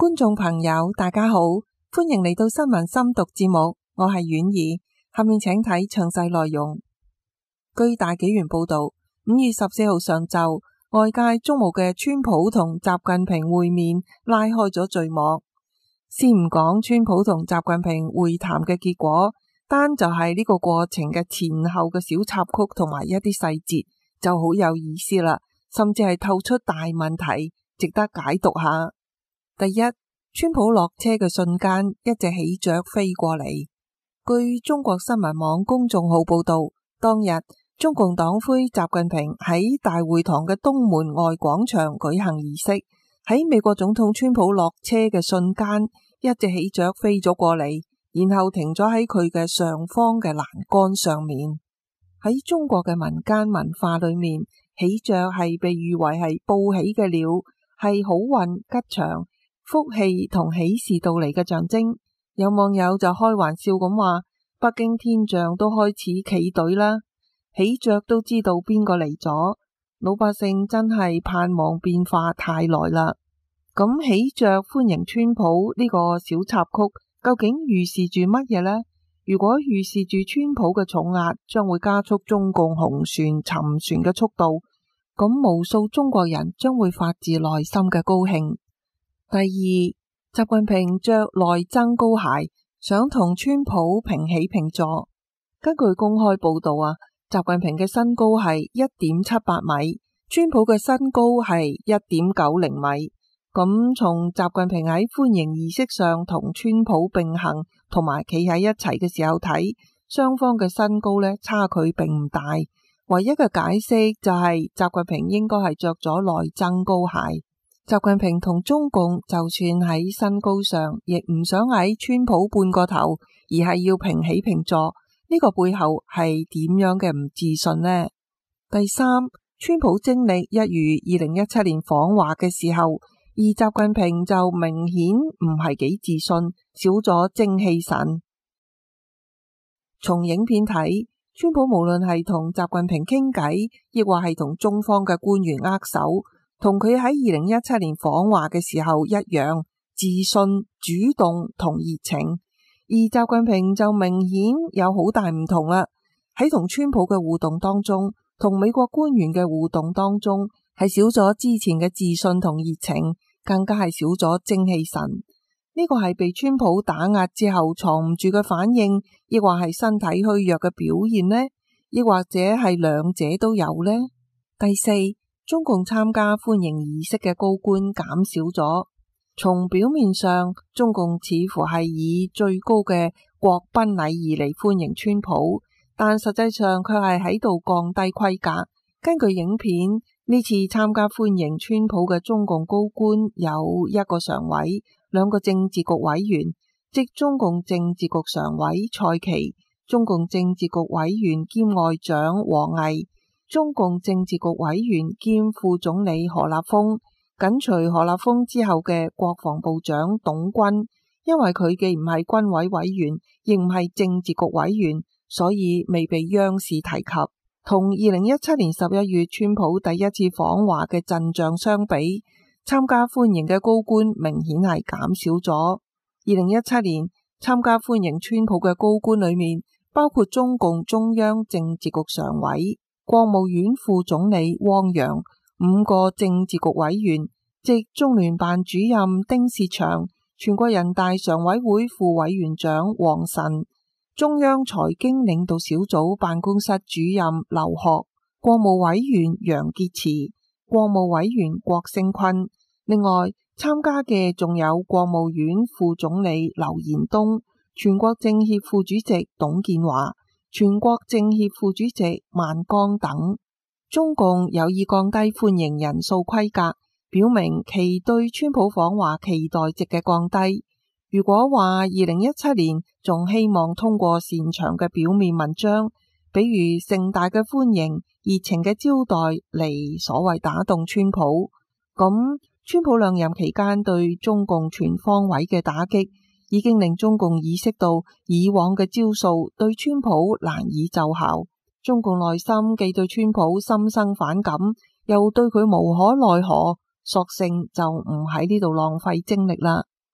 觀眾朋友大家好，歡迎嚟到新聞深讀節目，我係婉兒。下面請睇詳細內容。據大紀元報道，5月14號上晝，外界矚目嘅川普同習近平會面拉開咗序幕。先唔講川普同習近平會談嘅結果，單就係呢個過程嘅前後嘅小插曲同埋一啲細節就好有意思啦，甚至係透出大問題，值得解讀下。第一，川普落車嘅瞬間，一隻喜鵲飛過嚟。據中國新聞網公眾號報道，當日中共黨魁習近平喺大會堂嘅東門外廣場舉行儀式，喺美國總統川普落車嘅瞬間，一隻喜鵲飛咗過嚟，然後停咗喺佢嘅上方嘅欄杆上面。喺中國嘅民間文化裏面，喜鵲係被譽為係報喜嘅鳥，係好運吉祥、福氣同喜事到嚟嘅象徵。有網友就開玩笑咁話，北京天象都開始企隊啦，喜鵲都知道邊個嚟咗，老百姓真係盼望變化太耐啦。咁喜鵲歡迎川普呢個小插曲，究竟預示住乜嘢呢？如果預示住川普嘅重壓將會加速中共紅船沉船嘅速度，咁無數中國人將會發自內心嘅高興。第二，習近平着內增高鞋，想同川普平起平坐。根據公開報道啊，習近平嘅身高係1.78米，川普嘅身高係1.90米。咁從習近平喺歡迎儀式上同川普並行同埋企喺一齊嘅時候睇，雙方嘅身高呢差距並唔大。唯一嘅解釋就係習近平應該係着咗內增高鞋。習近平同中共就算喺身高上，亦唔想喺川普半個頭，而係要平起平坐。呢個背後係點樣嘅唔自信呢？第三，川普精力一如2017年訪華嘅時候，而習近平就明顯唔係幾自信，少咗精氣神。從影片睇，川普無論係同習近平傾偈，亦或係同中方嘅官員握手，同佢喺2017年訪華嘅時候一樣，自信、主動同熱情。而習近平就明顯有好大唔同啦。喺同川普嘅互動當中，同美國官員嘅互動當中，係少咗之前嘅自信同熱情，更加係少咗精氣神。呢個係被川普打壓之後藏唔住嘅反應，亦或係身體虛弱嘅表現呢？亦或者係兩者都有呢？第四，中共參加歡迎儀式嘅高官減少咗。從表面上，中共似乎係以最高嘅國賓禮儀嚟歡迎川普，但實際上佢係喺度降低規格。根據影片，呢次參加歡迎川普嘅中共高官有一個常委、2個政治局委員，即中共政治局常委蔡奇、中共政治局委員兼外長王毅、中共政治局委員兼副總理何立峰，緊隨何立峰之後嘅國防部長董軍，因為佢既唔係軍委委員，亦唔係政治局委員，所以未被央視提及。同2017年11月川普第一次訪華嘅陣仗相比，參加歡迎嘅高官明顯係減少咗。2017年參加歡迎川普嘅高官裏面，包括中共中央政治局常委、國務院副總理汪洋，5個政治局委員，即中聯辦主任丁薛祥、全國人大常委會副委員長王晨、中央財經領導小組辦公室主任劉鶴、國務委員楊潔篪、國務委員郭聲琨。另外參加嘅仲有國務院副總理劉延東、全國政協副主席董建華、全國政協副主席萬江等。中共有意降低歡迎人數規格，表明其對川普訪華期待值嘅降低。如果話2017年仲希望通過擅長嘅表面文章，比如盛大嘅歡迎、熱情嘅招待嚟所謂打動川普，咁川普兩任期間對中共全方位嘅打擊，已經令中共意識到以往嘅招數對川普難以奏效。中共內心既對川普心生反感，又對佢無可奈何，索性就唔喺呢度浪費精力啦。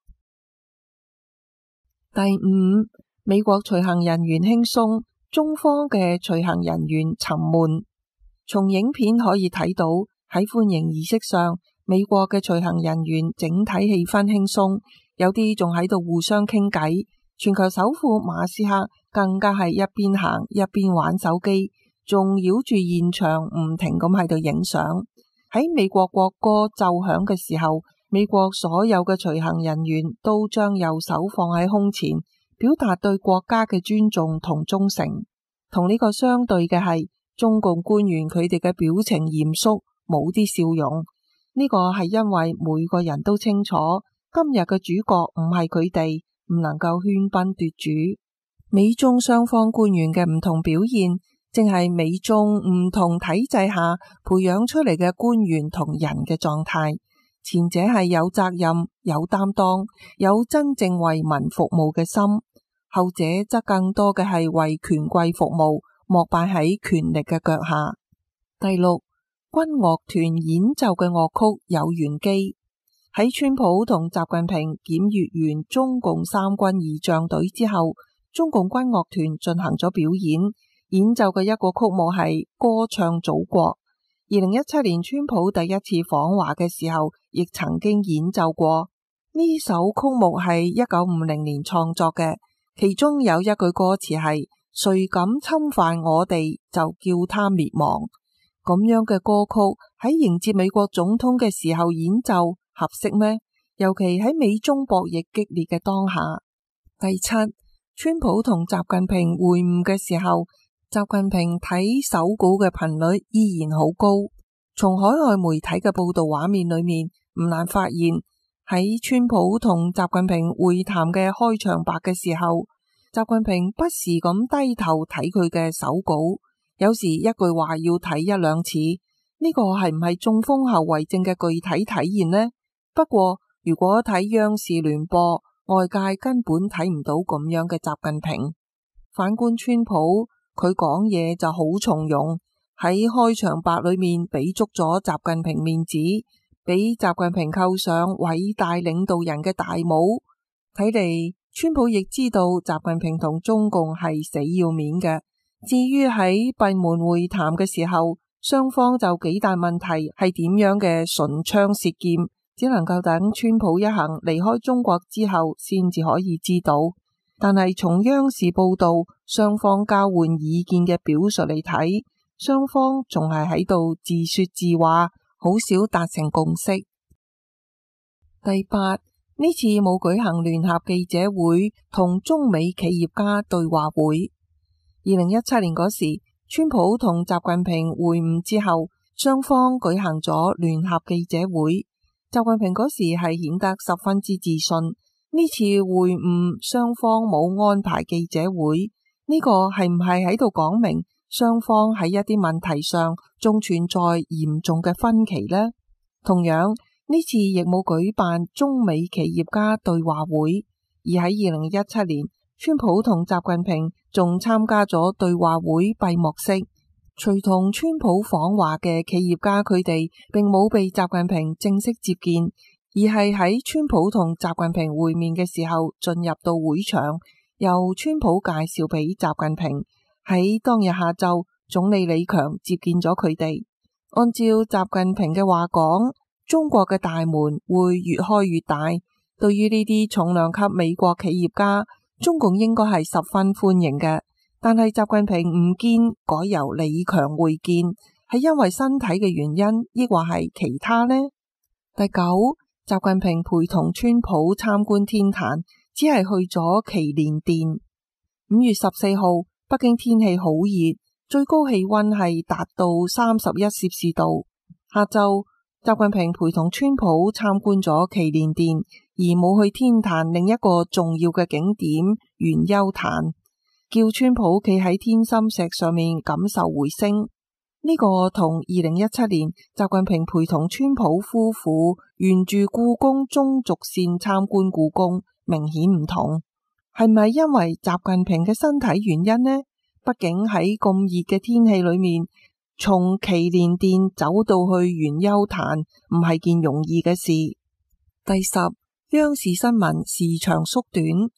第五，美國隨行人員輕鬆，中方嘅隨行人員沉悶。從影片可以睇到，喺歡迎儀式上，美國嘅隨行人員整體氣氛輕鬆，有啲仲喺度互相傾偈。全球首富馬斯克更加係一邊行一邊玩手機，仲繞住現場唔停咁喺度影相。喺美國國歌奏響嘅時候，美國所有嘅隨行人員都將右手放喺胸前，表達對國家嘅尊重同忠誠。同呢個相對嘅係中共官員，佢哋嘅表情嚴肅，冇啲笑容。呢個係因為每個人都清楚，今日嘅主角唔係佢哋，唔能夠喧賓奪主。美中雙方官員嘅唔同表現，正係美中唔同體制下培養出嚟嘅官員同人嘅狀態。前者係有責任、有擔當、有真正為民服務嘅心，後者則更多嘅係為權貴服務，膜拜喺權力嘅腳下。第六，軍樂團演奏嘅樂曲有玄機。喺川普同習近平檢閱完中共三軍儀仗隊之後，中共軍樂團進行咗表演，演奏嘅一個曲目係歌唱祖國。2017年川普第一次訪華嘅時候，亦曾經演奏過呢首曲目，係1950年創作嘅，其中有一句歌詞係誰敢侵犯我哋，就叫他滅亡。咁樣嘅歌曲喺迎接美國總統嘅時候演奏合適咩？尤其喺美中博弈激烈嘅當下。第七，川普同習近平會晤嘅時候，習近平睇手稿嘅頻率依然好高。從海外媒體嘅報道畫面裏面，唔難發現喺川普同習近平會談嘅開場白嘅時候，習近平不時咁低頭睇佢嘅手稿，有時一句話要睇一兩次。呢個係唔係中風後遺症嘅具體體現呢？不過如果睇央視聯播，外界根本睇唔到咁樣嘅習近平。反觀川普，佢講嘢就好從容，喺開場白裏面俾足咗習近平面子，俾習近平扣上偉大領導人嘅大帽。睇嚟川普亦知道習近平同中共係死要面嘅。至於喺閉門會談嘅時候，雙方就幾大問題係點樣嘅唇槍舌劍，只能夠等川普一行離開中國之後先至可以知道。但係從央視報道雙方交換意見嘅表述嚟睇，雙方仲係喺度自說自話，好少達成共識。第八，呢次冇舉行聯合記者會同中美企業家對話會。2017年嗰時，川普同習近平會晤之後，雙方舉行咗聯合記者會。習近平嗰時係顯得十分之自信。呢次會晤雙方冇安排記者會，呢個係唔係喺度講明雙方喺一啲問題上仲存在嚴重嘅分歧呢？同樣，呢次亦冇舉辦中美企業家對話會，而喺2017年，川普同習近平仲參加咗對話會閉幕式。隨同川普訪華嘅企業家，佢哋並冇被習近平正式接見，而係喺川普同習近平會面嘅時候進入到會場，由川普介紹俾習近平。喺當日下晝，總理李強接見咗佢哋。按照習近平嘅話講，中國嘅大門會越開越大。對於呢啲重量級美國企業家，中共應該係十分歡迎嘅。但係習近平唔見，改由李強會見，係因為身體嘅原因，抑或係其他呢？第九，習近平陪同川普參觀天壇，只係去咗祈年殿。5月14號，北京天氣好熱，最高氣溫係達到31攝氏度。下晝，習近平陪同川普參觀咗祈年殿，而冇去天壇另一個重要嘅景點元丘壇，叫川普企喺天心石上面感受回聲。呢個同2017年習近平陪同川普夫婦沿住故宮中軸線參觀故宮明顯唔同。係咪因為習近平嘅身體原因呢？畢竟喺咁熱嘅天氣裏面，從祈年殿走到去元丘壇唔係件容易嘅事。第十，央視新聞時長縮短。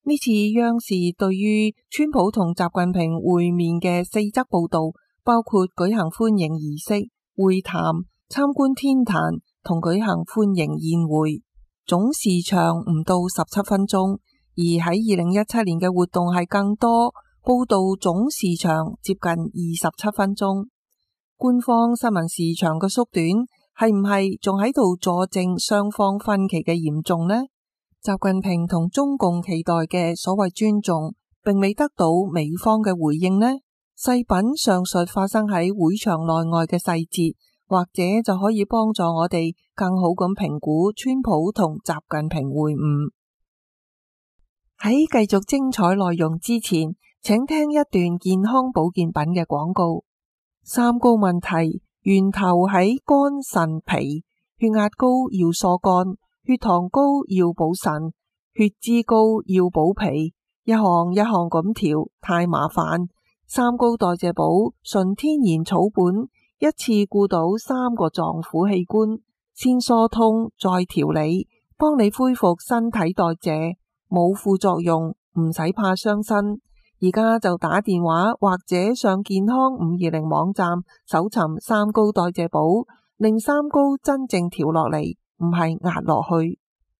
呢次央視對於川普同習近平會面嘅4則報道，包括舉行歡迎儀式、會談、參觀天壇同舉行歡迎宴會，總時長唔到17分鐘。而喺2017年嘅活動係更多，報道總時長接近27分鐘。官方新聞時長嘅縮短，係唔係仲喺度佐證雙方分歧嘅嚴重呢？習近平同中共期待嘅所謂尊重，並未得到美方嘅回應呢？細品上述發生喺會場內外嘅細節，或者就可以幫助我哋更好咁評估川普同習近平會晤。喺繼續精彩內容之前，請聽一段健康保健品嘅廣告。三高問題源頭喺肝腎脾，血壓高要疏肝，血糖高要補腎，血脂高要補脾，一項一項咁調太麻煩。三高代謝寶純天然草本，一次顧到3個臟腑器官，先疏通再調理，幫你恢復身體代謝，冇副作用，唔使怕傷身。而家就打電話或者上健康520網站搜尋三高代謝寶，令三高真正調落嚟，唔係壓落去。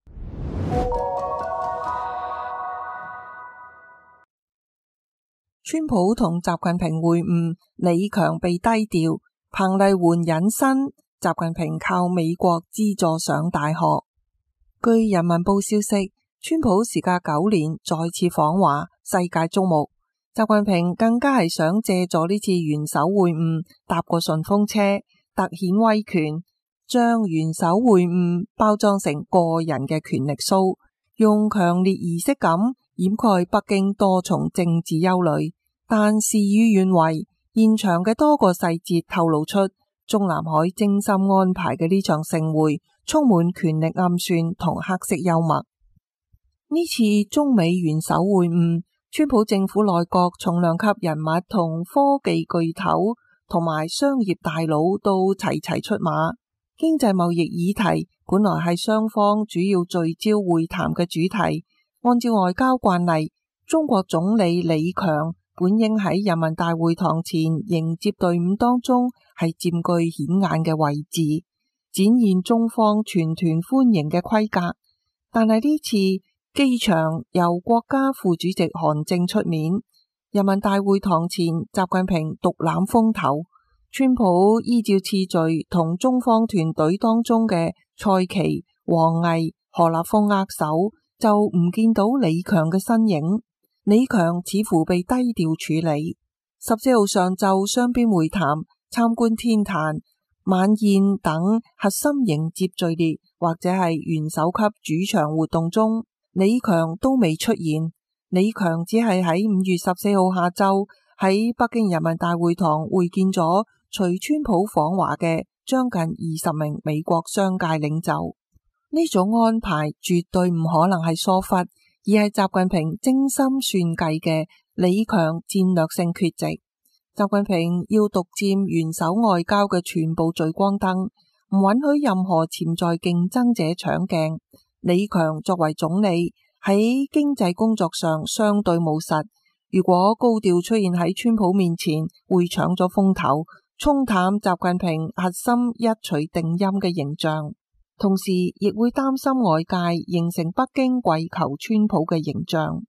川普同習近平會晤，李強被低調，彭麗媛隱身，習近平靠美國資助上大學。據人民報消息，川普時隔9年再次訪華，世界矚目。習近平更加係想借助呢次元首會晤搭個順風車，凸顯威權，將元首會晤包裝成個人嘅權力 show， 用強烈儀式感掩蓋北京多重政治憂慮。但事與願違，現場嘅多個細節透露出中南海精心安排嘅呢場盛會充滿權力暗算同黑色幽默。呢次中美元首會晤，川普政府內閣重量級人物同科技巨頭同埋商業大佬都齊齊出馬。經濟貿易議題本來係雙方主要聚焦會談嘅主題。按照外交慣例，中國總理李強本應喺人民大會堂前迎接隊伍當中係佔據顯眼嘅位置，展現中方全團歡迎嘅規格。但係呢次機場由國家副主席韓正出面，人民大會堂前習近平獨攬風頭，川普依照次序同中方團隊當中嘅蔡奇、王毅、何立峰握手，就唔見到李強嘅身影。李強似乎被低調處理。14號上晝雙邊會談、參觀天壇、晚宴等核心迎接序列或者係元首級主場活動中，李強都未出現。李強只係喺5月14號下晝喺北京人民大會堂會見咗隨川普訪華嘅將近20名美國商界領袖。呢種安排絕對唔可能係疏忽，而係習近平精心算計嘅李強戰略性缺席。習近平要獨佔元首外交嘅全部聚光燈，唔允許任何潛在競爭者搶鏡。李強作為總理喺經濟工作上相對務實，如果高調出現喺川普面前，會搶咗風頭，沖淡習近平核心一錘定音嘅形象，同時亦會擔心外界形成北京跪求川普嘅形象。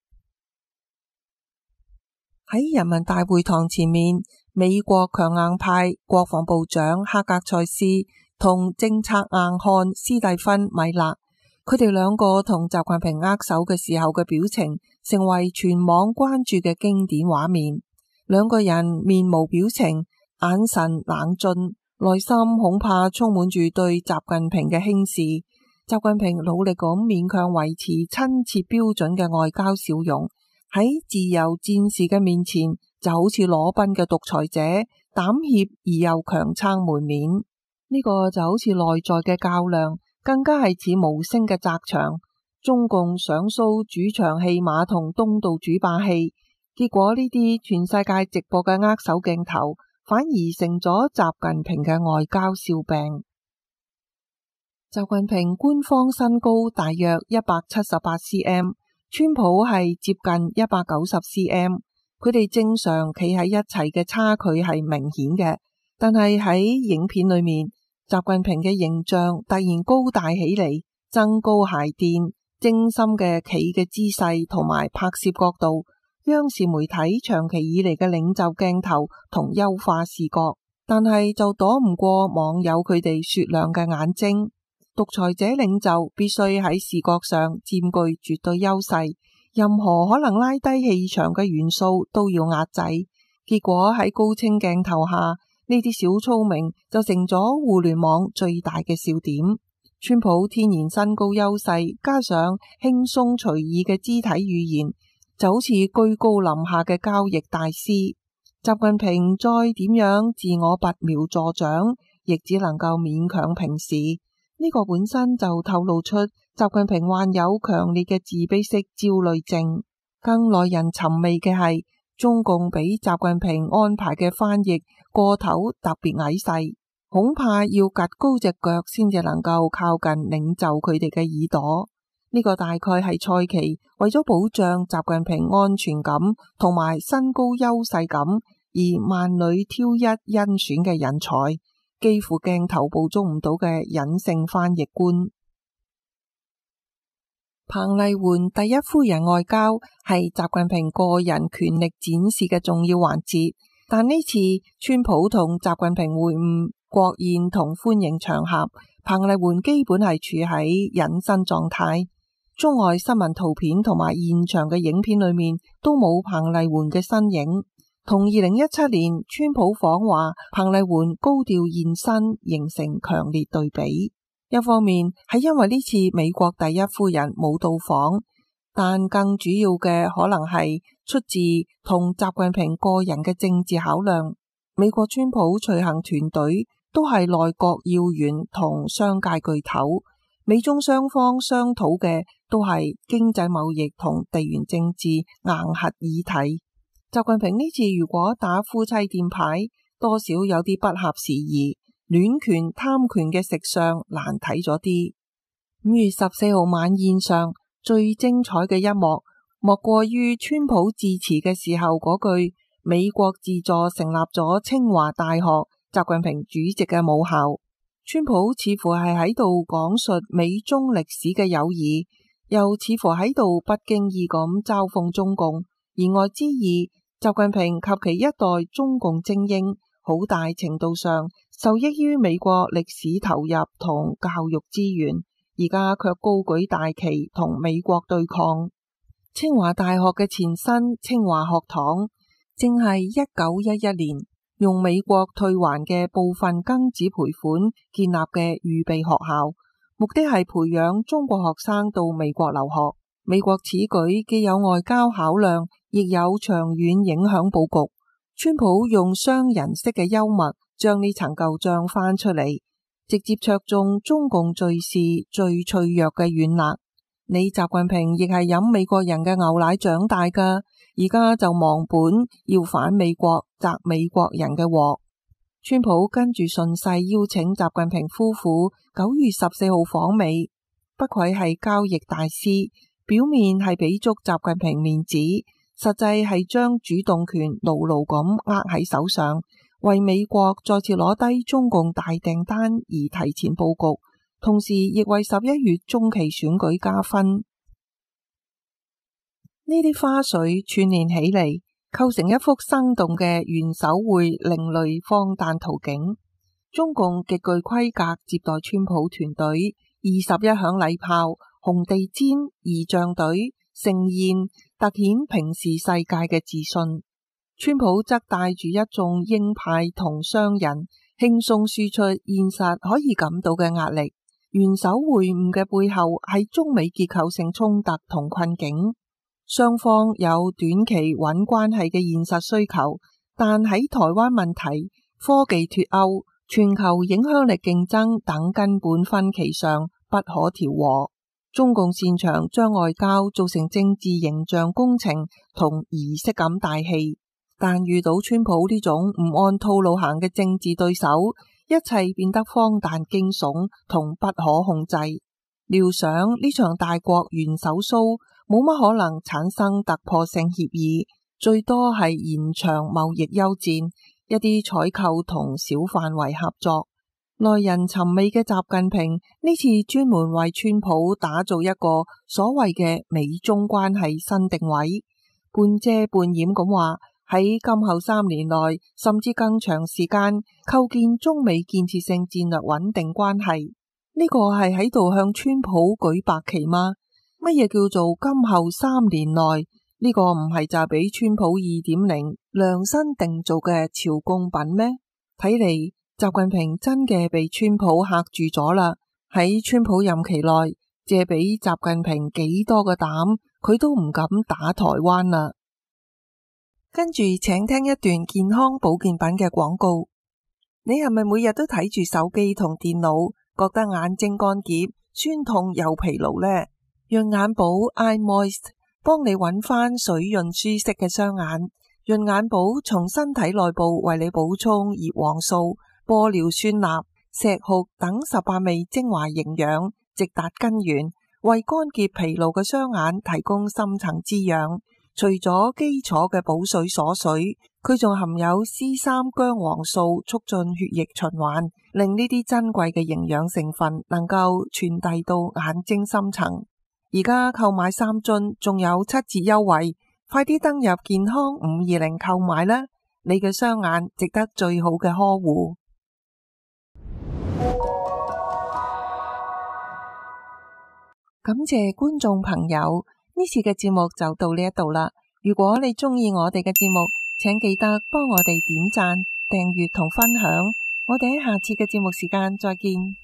喺人民大會堂前面，美國強硬派國防部長哈格塞斯同政策硬漢斯蒂芬米勒，佢哋兩個同習近平握手嘅時候嘅表情，成為全網關注嘅經典畫面。兩個人面無表情，眼神冷峻，內心恐怕充滿住對習近平嘅輕視。習近平努力咁勉強維持親切標準嘅外交笑容，喺自由戰士嘅面前就好似裸奔嘅獨裁者，膽怯而又強撐門面。呢個就好似內在嘅較量，更加係似無聲嘅砸場。中共想 show 主場戲碼同東道主霸氣，結果呢啲全世界直播嘅握手鏡頭，反而成咗習近平嘅外交笑柄。習近平官方身高大約178 cm， 川普係接近190cm，佢哋正常企喺一齊嘅差距係明顯嘅，但係喺影片裏面，習近平嘅形象突然高大起嚟，增高鞋墊，精心嘅企嘅姿勢同埋拍攝角度，央視媒體長期以嚟嘅領袖鏡頭同優化視覺，但係就躲唔過網友佢哋雪亮嘅眼睛。獨裁者領袖必須喺視覺上佔據絕對優勢，任何可能拉低氣場嘅元素都要壓制。結果喺高清鏡頭下，呢啲小聰明就成咗互聯網最大嘅笑點。川普天然身高優勢，加上輕鬆隨意嘅肢體語言，就好似居高臨下嘅交易大師。習近平再點樣自我拔苗助長，亦只能夠勉強平視。呢個本身就透露出習近平患有強烈嘅自卑式焦慮症。更耐人尋味嘅係，中共俾習近平安排嘅翻譯個頭特別矮細，恐怕要趷高隻腳先至能夠靠近領袖佢哋嘅耳朵。呢個大概係蔡奇為咗保障習近平安全感同埋身高優勢感而萬里挑一甄選嘅人才，幾乎鏡頭捕捉唔到嘅隱性翻譯官。彭麗媛第一夫人外交係習近平個人權力展示嘅重要環節，但呢次川普同習近平會晤、國宴同歡迎場合，彭麗媛基本係處喺隱身狀態。中外新聞圖片同埋現場嘅影片裏面都冇彭麗媛嘅身影，同2017年川普訪華，彭麗媛高調現身，形成強烈對比。一方面係因為呢次美國第一夫人冇到訪，但更主要嘅可能係出自同習近平個人嘅政治考量。美國川普隨行團隊都係內閣要員同商界巨頭，美中雙方商討嘅都係經濟貿易同地緣政治硬核議題。習近平呢次如果打夫妻店牌，多少有啲不合時宜。戀權貪權嘅食相難睇咗啲。5月14號晚宴上最精彩嘅一幕，莫過於川普致辭嘅時候嗰句美國自助成立咗清華大學，習近平主席嘅母校。川普似乎係喺度講述美中歷史嘅友誼，又似乎喺度不經意咁嘲諷中共。言外之意，習近平及其一代中共精英好大程度上受益於美國歷史投入同教育資源，而家卻高舉大旗同美國對抗。清華大學嘅前身清華學堂，正係1911年用美國退還嘅部分庚子賠款建立嘅預備學校，目的係培養中國學生到美國留學。美國此舉既有外交考量，亦有長遠影響佈局。川普用商人式嘅幽默，將呢層舊賬翻出嚟，直接戳中中共敘事最脆弱嘅軟肋。你習近平亦係飲美國人嘅牛奶長大噶，而家就忘本要反美國，砸美國人嘅鑊。川普跟住順勢邀請習近平夫婦9月14號訪美，不愧係交易大師，表面係俾足習近平面子，實際係將主動權牢牢咁握喺手上，為美國再次攞低中共大訂單而提前佈局，同時亦為11月中期選舉加分。呢啲花絮串聯起嚟，構成一幅生動嘅元首會另類荒誕圖景。中共極具規格接待川普團隊，21響禮炮、紅地氈、儀仗隊、盛宴，凸顯平時世界嘅自信。川普則帶住一眾鷹派同商人，輕鬆輸出現實可以感到嘅壓力。元首會晤嘅背後係中美結構性衝突同困境，雙方有短期穩關係嘅現實需求，但喺台灣問題、科技脫鉤、全球影響力競爭等根本分歧上不可調和。中共擅長將外交做成政治形象工程同儀式感大戲，但遇到川普呢種唔按套路行嘅政治對手，一切變得荒誕驚悚同不可控制。料想呢場大國元首騷， 冇乜可能產生突破性協議，最多係延長貿易休戰，一啲採購同小範圍合作。耐人尋味嘅習近平呢次專門為川普打造一個所謂嘅美中關係新定位，半遮半掩咁話喺今後3年內甚至更長時間構建中美建設性戰略穩定關係。呢個係喺度向川普舉白旗嗎？乜嘢叫做今後3年內？呢個唔係就係俾川普2.0量身定做嘅朝貢品咩？睇嚟習近平真嘅被川普嚇住咗啦！喺川普任期內，借俾習近平幾多個膽，佢都唔敢打台灣啦。跟住請聽一段健康保健品嘅廣告。你係咪每日都睇住手機同電腦，覺得眼睛乾澀、酸痛又疲勞呢？潤眼寶 Eye Moist 幫你揾翻水潤舒適嘅雙眼。潤眼寶從身體內部為你補充葉黃素、玻尿酸鈉、石斛等18味精華營養，直達根源，為乾澀疲勞嘅雙眼提供深層滋養。除咗基礎嘅補水鎖水，佢仲含有 C3 薑黃素，促進血液循環，令呢啲珍貴嘅營養成分能夠傳遞到眼睛深層。而家購買3樽仲有7折優惠，快啲登入健康520購買啦！你嘅雙眼值得最好嘅呵護。感謝觀眾朋友，呢次嘅節目就到呢一度啦。如果你鍾意我哋嘅節目，請記得幫我哋點讚、訂閱同分享。我哋喺下次嘅節目時間再見。